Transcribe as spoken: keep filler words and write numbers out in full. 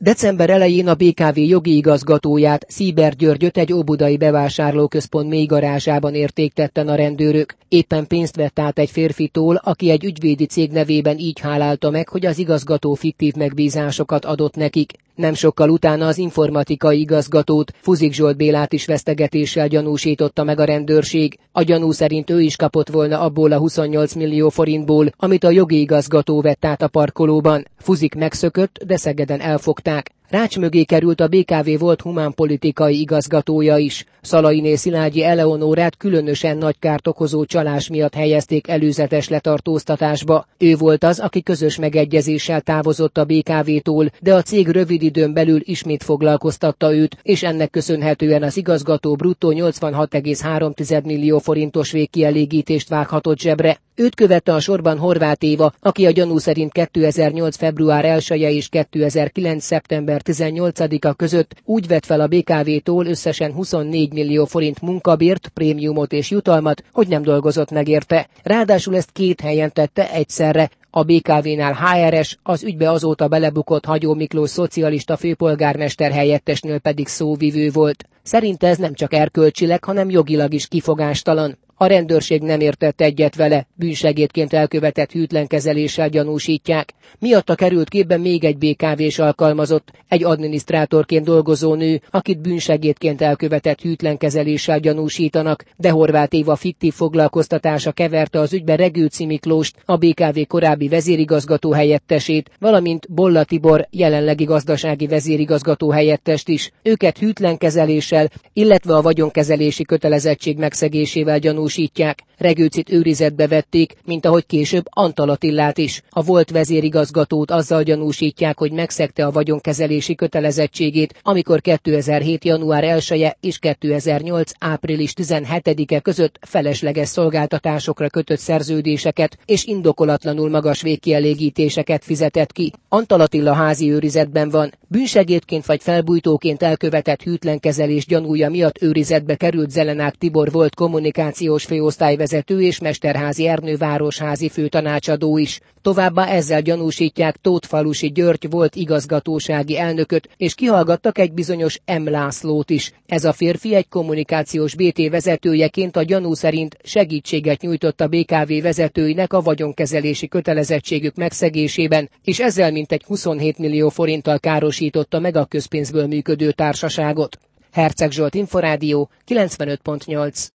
December elején a bé ká vé jogi igazgatóját, Szíber Györgyöt egy óbudai bevásárlóközpont mélygarázsában érték tetten a rendőrök. Éppen pénzt vett át egy férfitól, aki egy ügyvédi cég nevében így hálálta meg, hogy az igazgató fiktív megbízásokat adott nekik. Nem sokkal utána az informatikai igazgatót, Fuzik Zsolt Bélát is vesztegetéssel gyanúsította meg a rendőrség. A gyanú szerint ő is kapott volna abból a huszonnyolc millió forintból, amit a jogi igazgató vett át a parkolóban. Fuzik megszökött, de Szegeden elfogták. Rács mögé került a bé ká vé volt humánpolitikai igazgatója is. Szalainé Szilágyi Eleonórát különösen nagy kárt okozó csalás miatt helyezték előzetes letartóztatásba. Ő volt az, aki közös megegyezéssel távozott a bé ká vétól, de a cég rövid időn belül ismét foglalkoztatta őt, és ennek köszönhetően az igazgató bruttó nyolcvanhat egész három millió forintos végkielégítést vághatott zsebre. Őt követte a sorban Horváth Éva, aki a gyanú szerint kétezer-nyolc február elseje és kétezer-kilenc szeptember tizennyolcadika között úgy vett fel a bé ká vétól összesen huszonnégy millió forint munkabért, prémiumot és jutalmat, hogy nem dolgozott meg érte. Ráadásul ezt két helyen tette egyszerre. A bé ká vénál há er es, az ügybe azóta belebukott Hagyó Miklós szocialista főpolgármester helyettesnél pedig szóvivő volt. Szerinte ez nem csak erkölcsileg, hanem jogilag is kifogástalan. A rendőrség nem értett egyet vele, bűnsegédként elkövetett hűtlenkezeléssel gyanúsítják. Miatta került képbe még egy bé ká vés alkalmazott, egy adminisztrátorként dolgozó nő, akit bűnsegédként elkövetett hűtlenkezeléssel gyanúsítanak, de Horváth Éva fiktív foglalkoztatása keverte az ügybe Regőci Miklóst, a bé ká vé korábbi vezérigazgató helyettesét, valamint Bolla Tibor jelenlegi gazdasági vezérigazgató helyettest is. Őket hűtlenkezeléssel, illetve a vagyonkezelési kötelezettség megszegésével gyanúsítják. Regőcit őrizetbe vették, mint ahogy később Antal Attilát is. A volt vezérigazgatót azzal gyanúsítják, hogy megszegte a vagyonkezelési kötelezettségét, amikor kétezer-hét január elseje és kétezer-nyolc április tizenhetedike között felesleges szolgáltatásokra kötött szerződéseket és indokolatlanul magas végkielégítéseket fizetett ki. Antal Attila házi őrizetben van. Bűnsegédként vagy felbujtóként elkövetett hűtlenkezelés gyanúja miatt őrizetbe került Zelenák Tibor volt kommunikációs főosztályvezető és Mesterházy Ernő városházi főtanácsadó is. Továbbá ezzel gyanúsítják Tóth Falusi György volt igazgatósági elnököt, és kihallgattak egy bizonyos M. Lászlót is. Ez a férfi egy kommunikációs bé té vezetőjeként a gyanú szerint segítséget nyújtott a bé ká vé vezetőinek a vagyonkezelési kötelezettségük megszegésében, és ezzel mintegy huszonhét millió forinttal károsította meg a közpénzből működő társaságot. Herceg Zsolt, Inforádió, kilencvenöt pont nyolc.